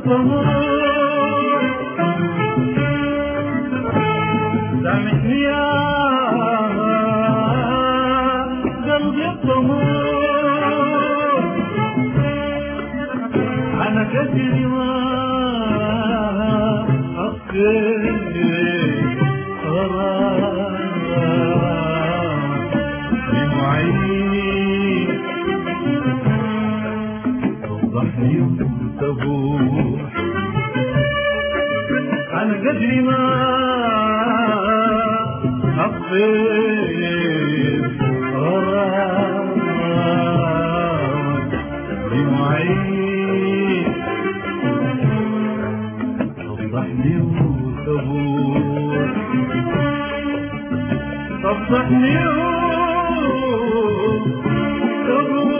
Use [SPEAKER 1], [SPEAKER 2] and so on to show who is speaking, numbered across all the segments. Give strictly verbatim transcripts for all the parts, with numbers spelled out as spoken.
[SPEAKER 1] الطموح سامحني يا قلبي الطموح أنا كثير ما أفكر أنا قدري ما أخفيك غرامك بمعين صبحني وتبوح صبحني وتبوح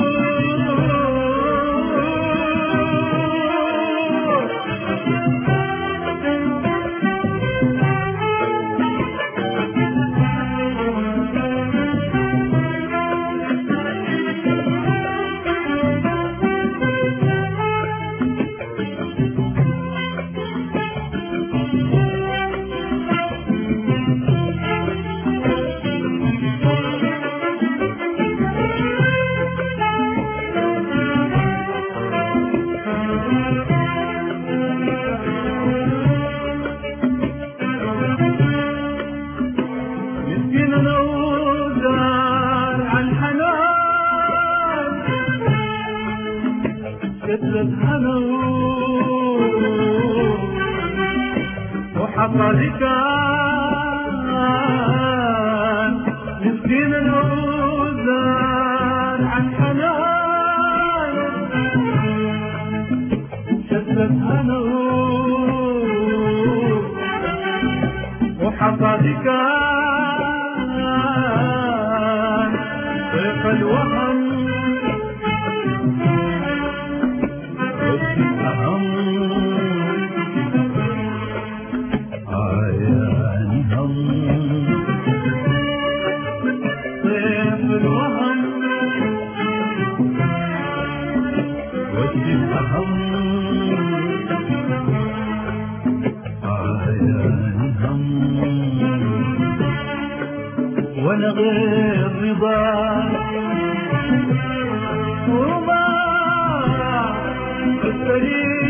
[SPEAKER 1] كتلت حنون وحصل كان مسكين الوزان عن حنان كتلت حنون وحصل كان ضيف الوهن وانا غير رضا وما استريح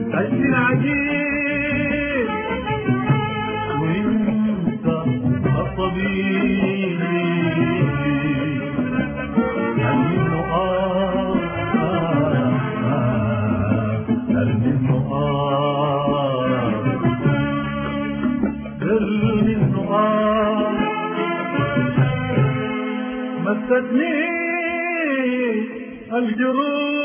[SPEAKER 1] عشت العجيب وانت الطبيب هل منه آه هل منه آه هل منه آه مستني الجروح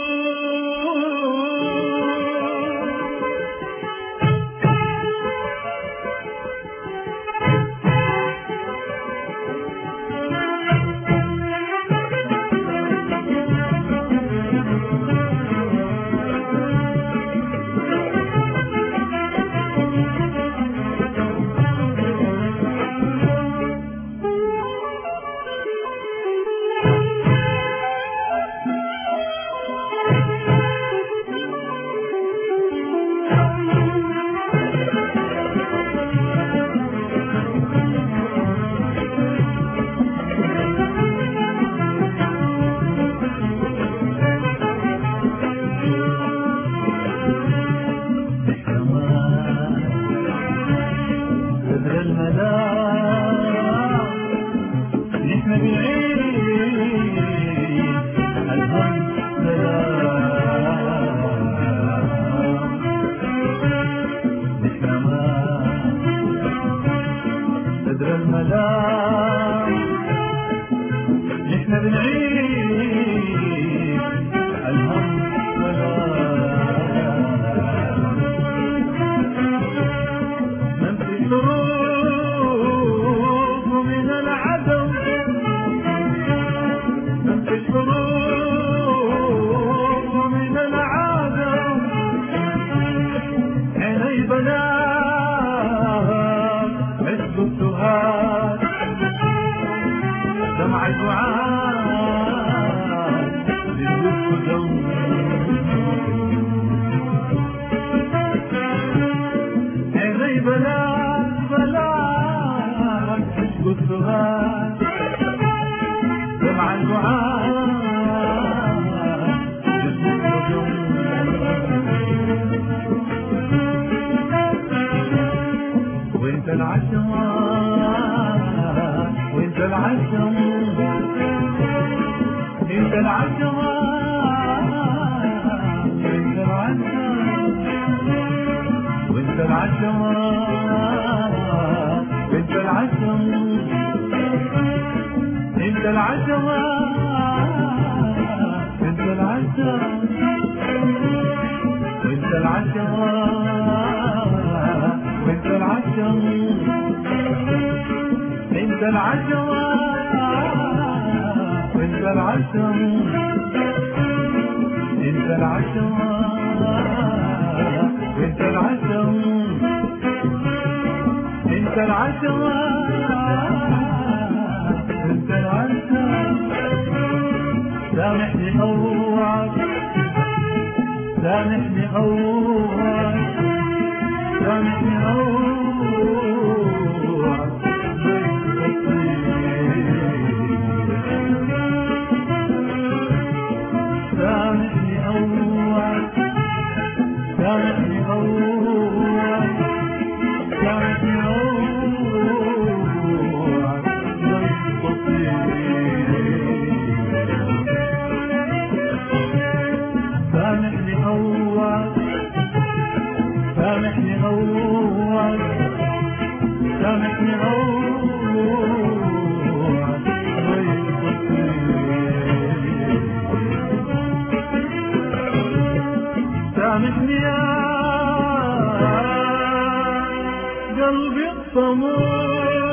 [SPEAKER 1] بدر المدام نحن بنعيش الهم والآلام نمشي الحروب من العدم نمشي الحروب من العدم عيني بنات عز السهاد دمع الدعاء للذكر دوم عيني بنات بنات عز السهاد دمع الدعاء للذكر دوم وانت العشم وانت العشم انت العشم وانت العشم وانت العشم وانت العشم انت العشم انت العشم وانت العشم وانت العشم انت العشم وانت العشم انت العشم وانت العشم انت العشم انت العشم سامحني اوعك سامحني اوعك سامحني اوعك سامحني اوعك سامحني اوعك سامحني اوعك ضيف سامحني اوعك سامحني اوعك سامحني اوعك ضيف سامحني يا قلبي الطموح